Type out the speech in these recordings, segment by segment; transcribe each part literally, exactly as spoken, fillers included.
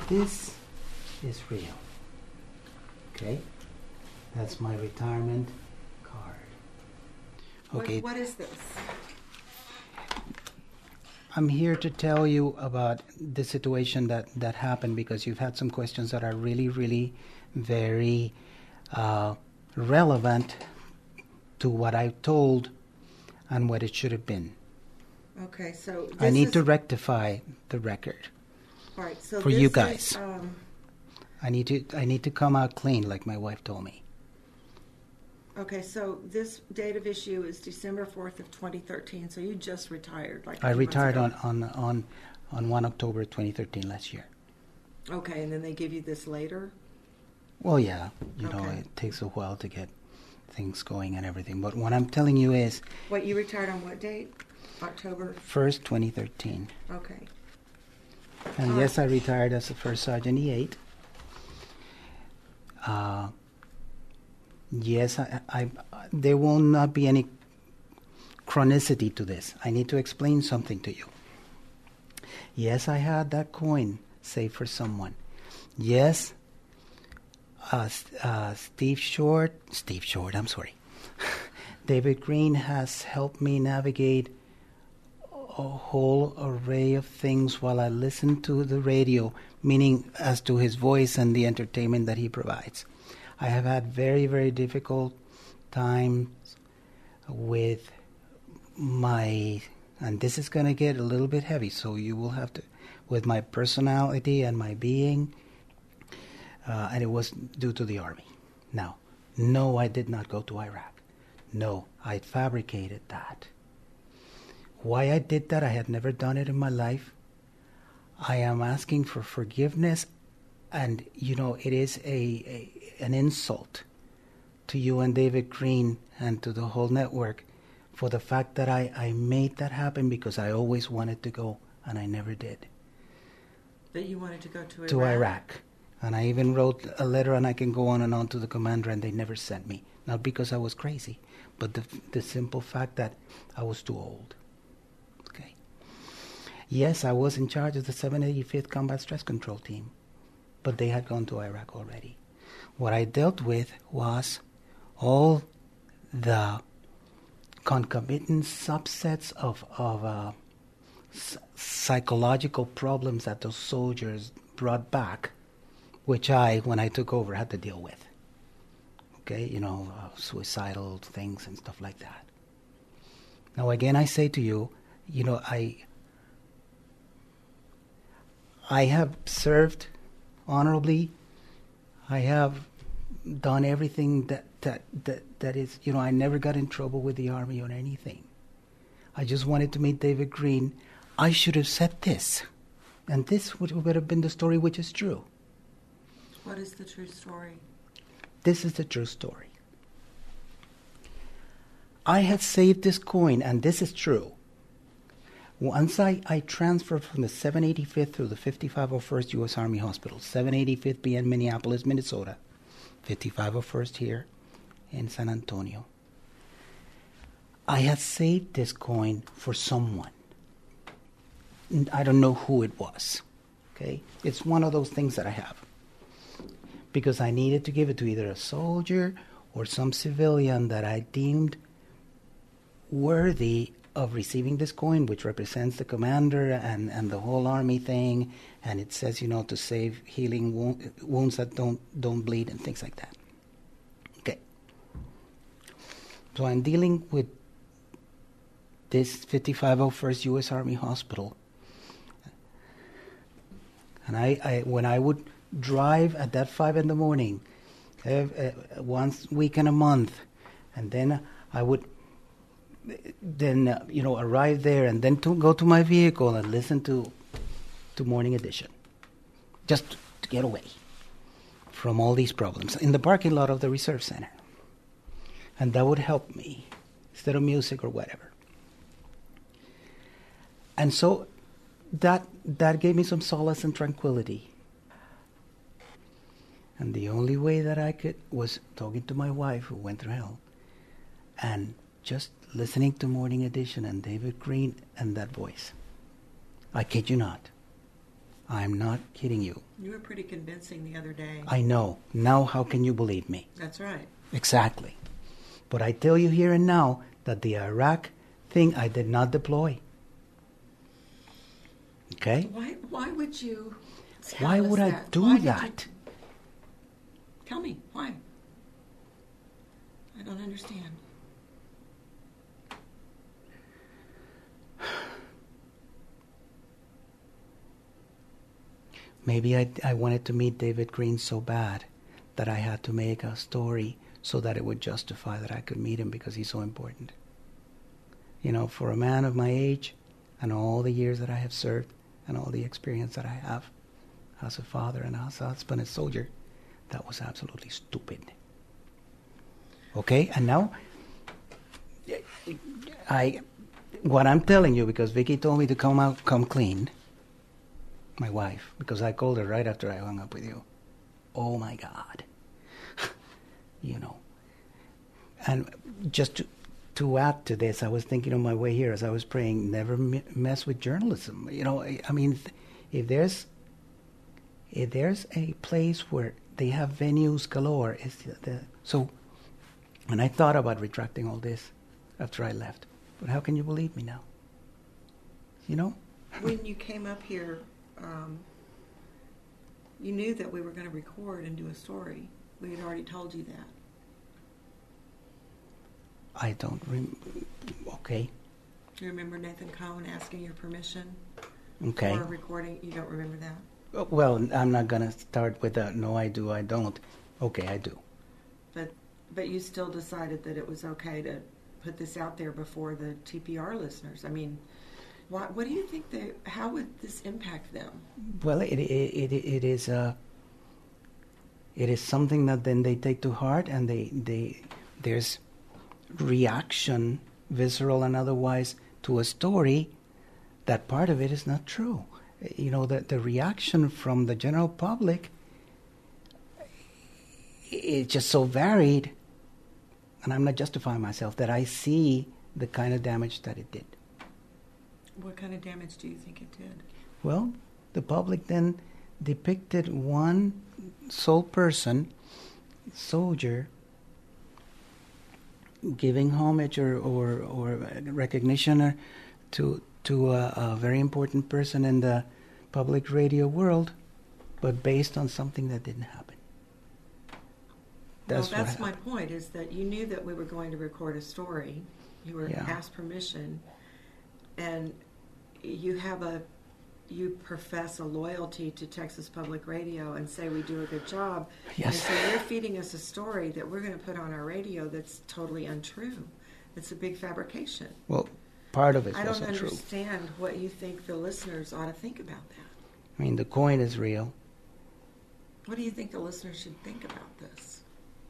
this is real. Okay? That's my retirement card. Okay. What, what is this? I'm here to tell you about the situation that, that happened because you've had some questions that are really, really very uh, relevant to what I told and what it should have been. Okay, so this I need is, to rectify the record all right, so for this you guys. Is, um, I need to I need to come out clean, like my wife told me. okay, so this date of issue is December fourth of twenty thirteen. So you just retired, like a I few months retired ago. on on on on one October twenty thirteen last year. Okay, and then they give you this later. Well, yeah, you know, Okay. it takes a while to get things going and everything. But what I'm telling you is, What, you retired on what date? October. first twenty thirteen. Okay. And All yes, right. I retired as a first sergeant E eight. Uh, yes, I, I, there will not be any chronicity to this. I need to explain something to you. Yes, I had that coin saved for someone. Yes, uh, uh, Steve Short, Steve Short, I'm sorry. David Green has helped me navigate a whole array of things while I listen to the radio, meaning as to his voice and the entertainment that he provides. I have had very, very difficult times with my, and this is going to get a little bit heavy, so you will have to, with my personality and my being, uh, and it was due to the Army. Now, no, I did not go to Iraq. No, I fabricated that. Why I did that, I had never done it in my life. I am asking for forgiveness, and you know, it is a, a an insult to you and David Green and to the whole network for the fact that I, I made that happen because I always wanted to go and I never did. That you wanted to go to Iraq? To Iraq. And I even wrote a letter, and I can go on and on to the commander, and they never sent me. Not because I was crazy, but the the simple fact that I was too old. Okay. Yes, I was in charge of the seven eighty-fifth Combat Stress Control Team, but they had gone to Iraq already. What I dealt with was all the concomitant subsets of, of uh, s- psychological problems that those soldiers brought back, which I, when I took over, had to deal with. Okay, you know, uh, suicidal things and stuff like that. Now, again, I say to you, you know, I I have served honorably. I have done everything that, that, that, that is, you know, I never got in trouble with the Army or anything. I just wanted to meet David Green. I should have said this. And this would, would have been the story, which is true. What is the true story? This is the true story. I had saved this coin, and this is true. Once I, I transferred from the seven eighty-fifth to the fifty-five oh first U S Army Hospital, seven eighty-fifth being in Minneapolis, Minnesota, fifty-five oh first here in San Antonio, I had saved this coin for someone. I don't know who it was. Okay? It's one of those things that I have. Because I needed to give it to either a soldier or some civilian that I deemed worthy of receiving this coin, which represents the commander and, and the whole Army thing, and it says, you know, to save healing wo- wounds that don't don't bleed and things like that. Okay. So I'm dealing with this fifty-five oh first U S Army Hospital, and I, I when I would drive at that five in the morning, uh, uh, once week in a month, and then I would then uh, you know arrive there and then to go to my vehicle and listen to to Morning Edition, just to get away from all these problems in the parking lot of the Reserve Center, and that would help me instead of music or whatever. And so that that gave me some solace and tranquility. And the only way that I could was talking to my wife, who went through hell, and just listening to Morning Edition and David Green and that voice. I kid you not. I'm not kidding you. You were pretty convincing the other day. I know. Now how can you believe me? That's right. Exactly. But I tell you here and now that the Iraq thing I did not deploy. Okay? Why Why would you tell Why us would I that? do Why did that? you- Tell me, why? I don't understand. Maybe I, I wanted to meet David Green so bad that I had to make a story so that it would justify that I could meet him because he's so important. You know, for a man of my age and all the years that I have served and all the experience that I have as a father and as a husband and soldier, that was absolutely stupid. Okay, and now I, what I'm telling you, because Vicky told me to come out, come clean, my wife, because I called her right after I hung up with you. Oh my God. You know. And just to, to add to this, I was thinking on my way here as I was praying, never m- mess with journalism. You know, I, I mean, if there's if there's a place where they have venues galore, it's the, the so. And I thought about retracting all this after I left, but how can you believe me now? You know. When you came up here, um, you knew that we were going to record and do a story. We had already told you that. I don't rem- okay. You remember Nathan Cohen asking your permission Okay. for a recording? You don't remember that? Uh, Well, I'm not going to start with that. No, I do, I don't. Okay, I do. But but you still decided that it was okay to put this out there before the T P R listeners. I mean, why, what do you think they? How would this impact them? Well, it it it, it is uh, it is something that then they take to heart, and they they there's reaction, visceral and otherwise, to a story. That part of it is not true. You know, the the reaction from the general public is just so varied, and I'm not justifying myself, that I see the kind of damage that it did. What kind of damage do you think it did? Well, the public then depicted one sole person, soldier, giving homage or, or, or recognition or to to a, a very important person in the public radio world, but based on something that didn't happen. That's well, that's what my point, is that you knew that we were going to record a story. You were Yeah. asked permission, and you have a, you profess a loyalty to Texas Public Radio and say we do a good job. Yes. And so you're feeding us a story that we're going to put on our radio that's totally untrue. It's a big fabrication. Well, part of it's I don't also true. understand what you think the listeners ought to think about that. I mean, the coin is real. What do you think the listeners should think about this?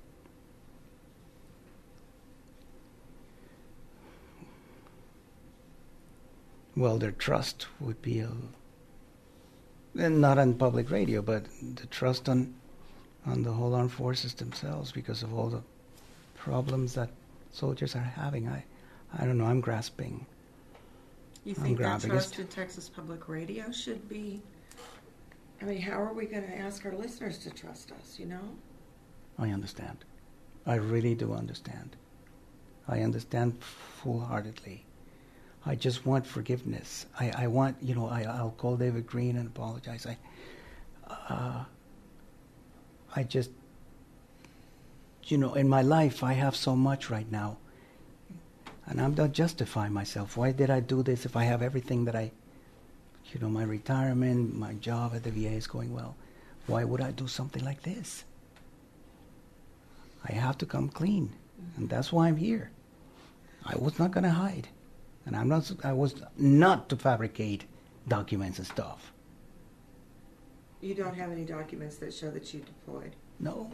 Well, their trust would be a, and not on public radio, but the trust on on the whole armed forces themselves, because of all the problems that soldiers are having. I, I don't know. I'm grasping. You I'm think that grabbing trust it. in Texas Public Radio should be? I mean, how are we going to ask our listeners to trust us? You know. I understand. I really do understand. I understand full-heartedly. I just want forgiveness. I, I want, you know, I, I'll call David Green and apologize. I, uh, I just, you know, in my life I have so much right now, and I'm not justifying myself. Why did I do this if I have everything that I, you know, my retirement, my job at the V A is going well? Why would I do something like this? I have to come clean, and that's why I'm here. I was not going to hide. And I'm not, I was not to fabricate documents and stuff. You don't have any documents that show that you deployed. No.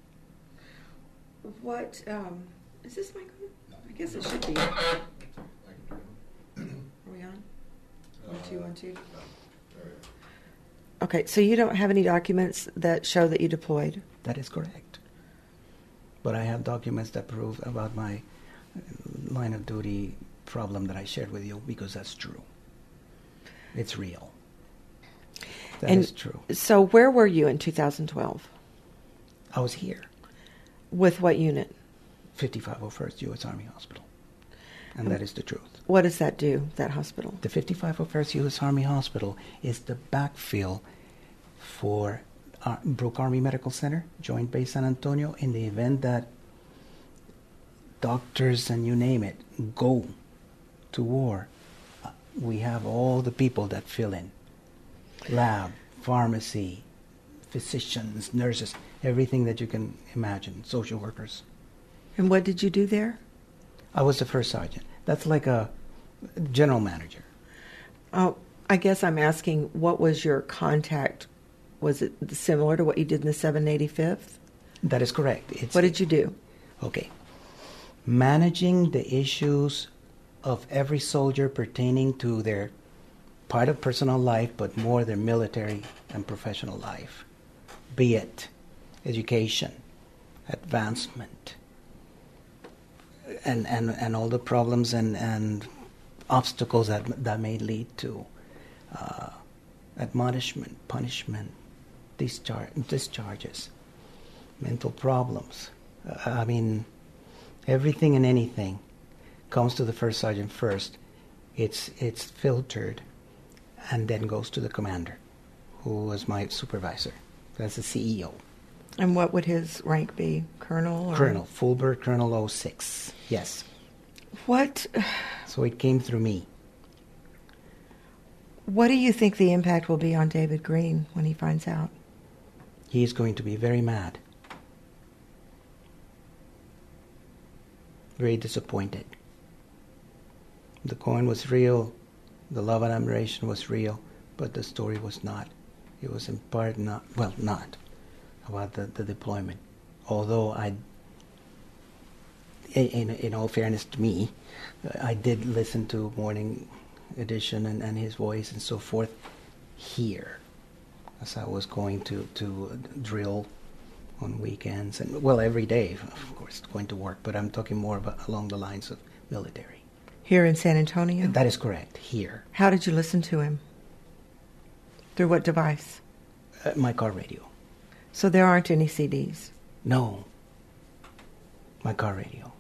What, um, is this mic on? I guess it should be. Are we on? One, two, one, two. Okay, so you don't have any documents that show that you deployed? That is correct. But I have documents that prove about my line of duty problem that I shared with you, because that's true. It's real. That and is true. So where were you in two thousand twelve? I was here, With what unit? fifty-five oh first U S Army Hospital. And that is the truth. What does that do, that hospital? The fifty-five oh first U S Army Hospital is the backfill for uh, Brooke Army Medical Center, Joint Base San Antonio, in the event that doctors and you name it go to war. Uh, we have all the people that fill in. Lab, pharmacy, physicians, nurses, everything that you can imagine, social workers. And what did you do there? I was the first sergeant. That's like a general manager. Oh, I guess I'm asking, what was your contact? Was it similar to what you did in the seven eighty-fifth? That is correct. It's, What did you do? Okay. Managing the issues of every soldier pertaining to their part of personal life, but more their military and professional life. Be it education, advancement, and, and, and all the problems and, and obstacles that, that may lead to uh, admonishment, punishment, discharge, discharges, mental problems. Uh, I mean, everything and anything comes to the first sergeant first. It's, it's filtered and then goes to the commander, who was my supervisor. That's the C E O. And what would his rank be? Colonel? Or? Colonel, Fulbert Colonel oh six. Yes. What, So it came through me. what do you think the impact will be on David Green when he finds out? He's going to be very mad. Very disappointed. The coin was real, the love and admiration was real, but the story was not. It was in part not, well, not about the, the deployment. Although I, in, in all fairness to me, I did listen to Morning Edition and, and his voice and so forth here, as I was going to, to drill on weekends, and well, every day, of course, going to work, but I'm talking more about along the lines of military. Here in San Antonio? That is correct, here. How did you listen to him? Through what device? Uh, my car radio. So there aren't any C Ds? No. My car radio.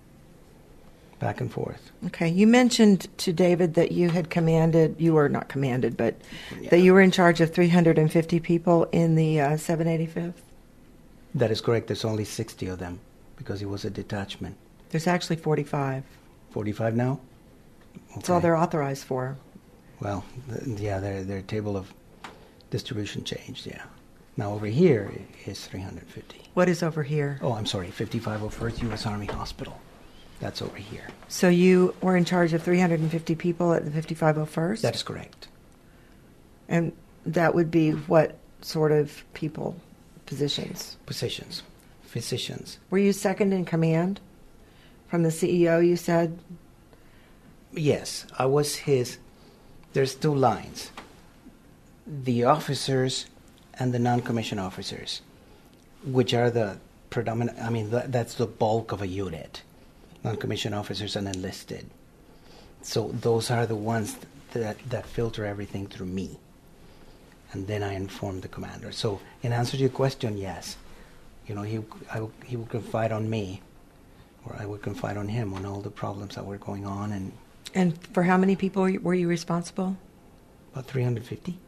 Back and forth. Okay. You mentioned to David that you had commanded, you were not commanded, but Yeah. that you were in charge of three hundred fifty people in the uh, seven eighty-fifth? That is correct. There's only sixty of them because it was a detachment. There's actually forty-five. forty-five now? That's all Okay. they're authorized for. Well, th- yeah, their, their table of distribution changed, yeah. Now over here is three hundred fifty. What is over here? Oh, I'm sorry, fifty-five oh first U S Army Hospital. That's over here. So you were in charge of three hundred fifty people at the fifty-five oh first? That is correct. And that would be what sort of people, positions? Positions, physicians. Were you second in command from the C E O, you said? Yes, I was his. There's two lines. The officers and the non-commissioned officers, which are the predominant, I mean, that, that's the bulk of a unit. Non-commissioned officers and enlisted. So those are the ones that, that filter everything through me. And then I inform the commander. So in answer to your question, yes. You know, he, I, he would confide on me, or I would confide on him on all the problems that were going on, and And for how many people were you responsible? about three hundred fifty.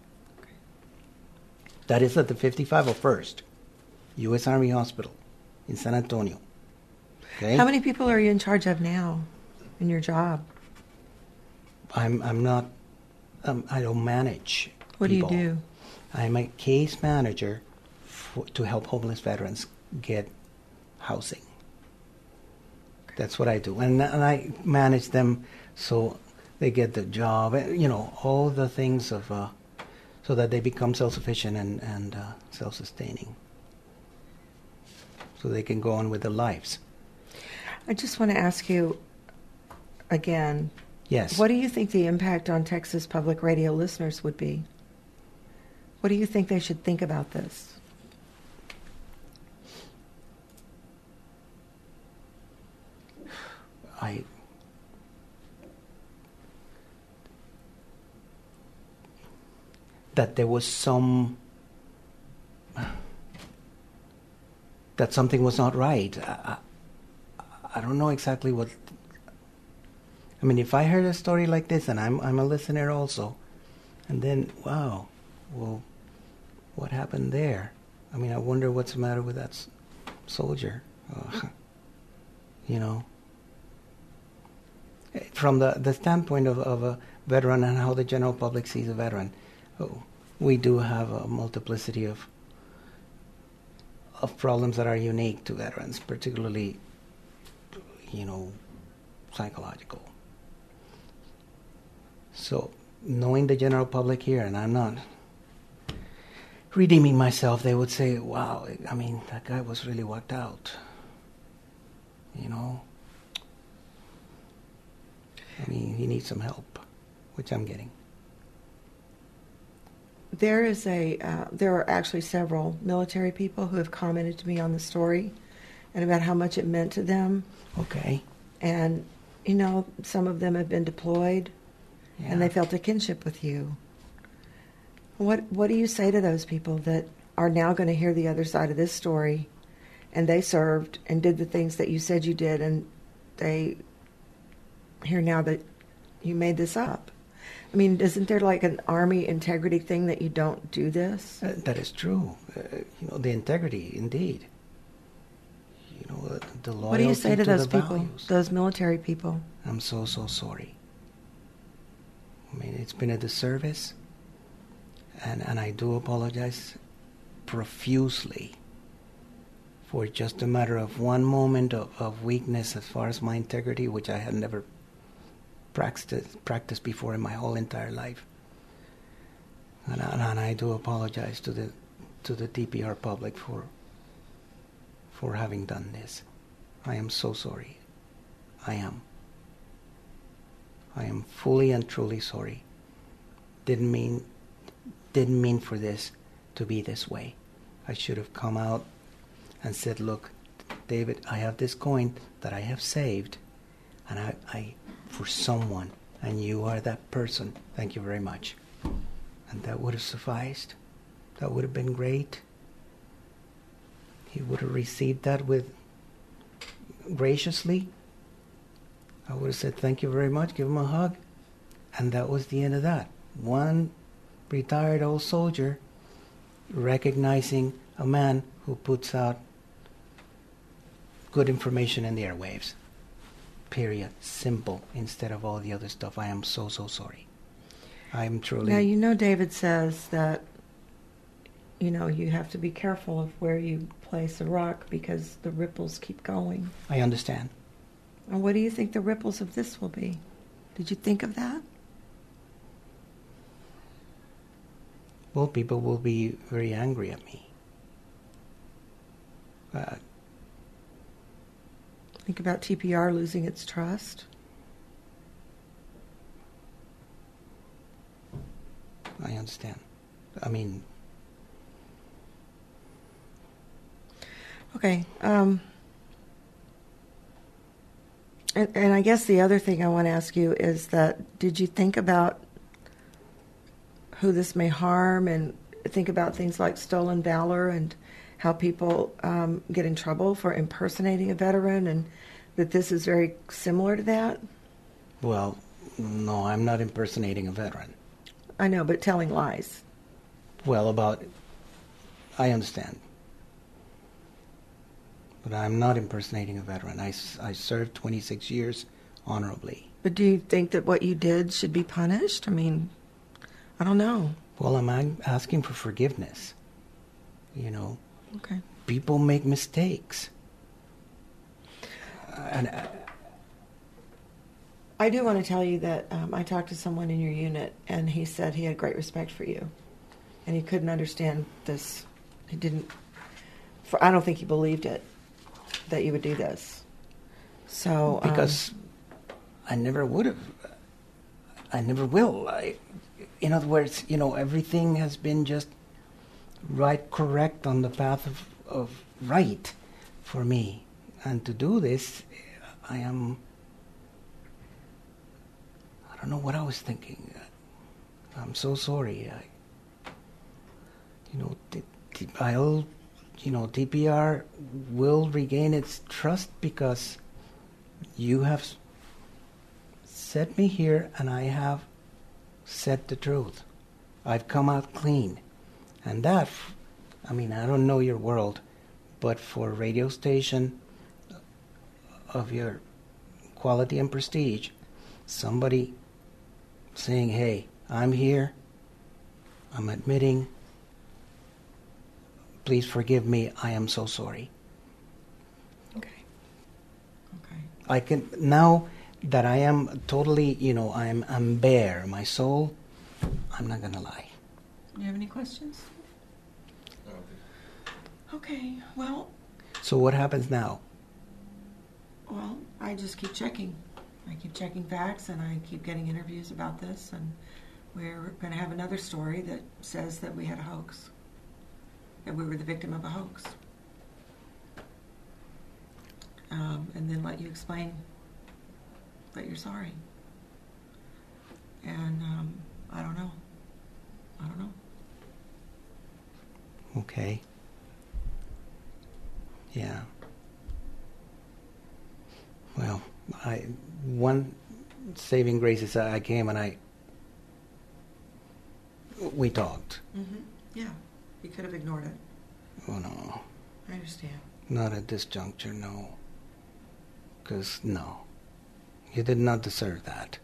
That is at the fifty-five oh first U S Army Hospital in San Antonio. Okay? How many people are you in charge of now in your job? I'm I'm not. Um, I don't manage. What people. do you do? I'm a case manager for, to help homeless veterans get housing. That's what I do, and and I manage them so they get the job. You know, all the things of. Uh, so that they become self-sufficient and, and uh, self-sustaining. So they can go on with their lives. I just want to ask you again, Yes. what do you think the impact on Texas Public Radio listeners would be? What do you think they should think about this? I... that there was some, that something was not right. I, I, I don't know exactly what. I mean, if I heard a story like this, and I'm I'm a listener also, and then wow, well, what happened there? I mean, I wonder what's the matter with that s- soldier. Uh, you know, from the the standpoint of of a veteran and how the general public sees a veteran, oh, we do have a multiplicity of of problems that are unique to veterans, particularly, you know, psychological. So, knowing the general public here, and I'm not redeeming myself, they would say, wow, I mean, that guy was really whacked out. You know? I mean, he needs some help, which I'm getting. There is a, uh, there are actually several military people who have commented to me on the story and about how much it meant to them. Okay. And, you know, some of them have been deployed, Yeah. and they felt a kinship with you. What What do you say to those people that are now going to hear the other side of this story, and they served and did the things that you said you did, and they hear now that you made this up? I mean, isn't there like an Army integrity thing that you don't do this? Uh, that is true. Uh, you know, the integrity, indeed. You know, uh, the loyalty What do you say to, to those the people, values. those military people? I'm so, so sorry. I mean, it's been a disservice, and, and I do apologize profusely for just a matter of one moment of, of weakness as far as my integrity, which I had never practiced, practiced before in my whole entire life. And, and, and I do apologize to the to the T P R public for for having done this. I am so sorry. I am. I am fully and truly sorry. Didn't mean, didn't mean for this to be this way. I should have come out and said, look, David, I have this coin that I have saved, and I, I for someone, and you are that person. Thank you very much. And that would have sufficed. That would have been great. He would have received that with graciously. I would have said, thank you very much, give him a hug. And that was the end of that. One retired old soldier recognizing a man who puts out good information in the airwaves. Period. Simple. Instead of all the other stuff. I am so, so sorry. I am truly... Now, you know David says that, you know, you have to be careful of where you place a rock because the ripples keep going. I understand. And what do you think the ripples of this will be? Did you think of that? Well, people will be very angry at me. Uh, Think about T P R losing its trust. I understand. I mean... Okay. Um, and, and I guess the other thing I want to ask you is that did you think about who this may harm and think about things like stolen valor and how people um, get in trouble for impersonating a veteran and that this is very similar to that? Well, no, I'm not impersonating a veteran. I know, but telling lies. Well, about... I understand. But I'm not impersonating a veteran. I, I served twenty-six years honorably. But do you think that what you did should be punished? I mean, I don't know. Well, I'm asking for forgiveness. You know, Okay. people make mistakes. Uh, and uh, I do want to tell you that um, I talked to someone in your unit, and he said he had great respect for you, and he couldn't understand this. He didn't. For, I don't think he believed it that you would do this. So um, because I never would have. I never will. I, in other words, you know, everything has been just right, correct on the path of, of right for me. And to do this, I am... I don't know what I was thinking. I'm so sorry. I, I'll, you know, T P R will regain its trust because you have s- set me here and I have said the truth. I've come out clean. And that, f- I mean, I don't know your world, but for a radio station of your quality and prestige, somebody saying, hey, I'm here, I'm admitting, please forgive me, I am so sorry. Okay. Okay. I can, now that I am totally, you know, I'm, I'm bare, my soul, I'm not going to lie. Do you have any questions? Okay, well, So what happens now? well, I just keep checking. I keep checking facts, and I keep getting interviews about this, and we're going to have another story that says that we had a hoax, that we were the victim of a hoax. Um, and then let you explain that you're sorry. And um, I don't know. I don't know. Okay. Yeah. Well, I one saving grace is I came and I we talked. Mm-hmm. Yeah, you could have ignored it. Oh no, I understand. not at this juncture, no. Because no, you did not deserve that.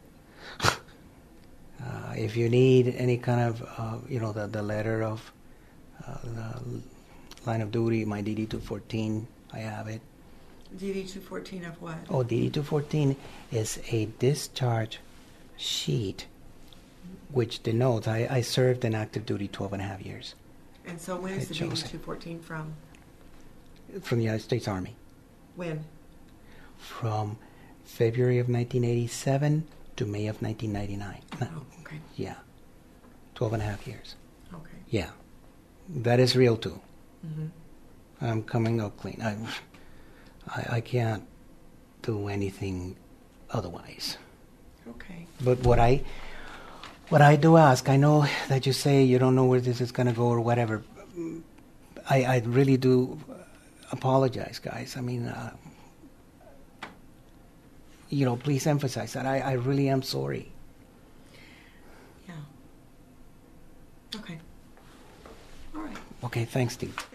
uh, if you need any kind of, uh, you know, the the letter of uh, the line of duty, my D D two fourteen, I have it. D D two fourteen of what? Oh, D D two fourteen is a discharge sheet which denotes I, I served in active duty twelve and a half years And so when is It the D shows D it. two fourteen from? from the United States Army. When? From February of nineteen eighty-seven to May of nineteen ninety-nine. No, Oh, okay. yeah, twelve and a half years. Okay. Yeah, that is real too. Mm-hmm. I'm coming out clean. I, I, I can't do anything otherwise. Okay. But what I, what I do ask, I know that you say you don't know where this is going to go or whatever. I, I really do apologize, guys. I mean, uh, you know, please emphasize that. I, I really am sorry. Yeah. Okay. All right. Okay, thanks, Steve.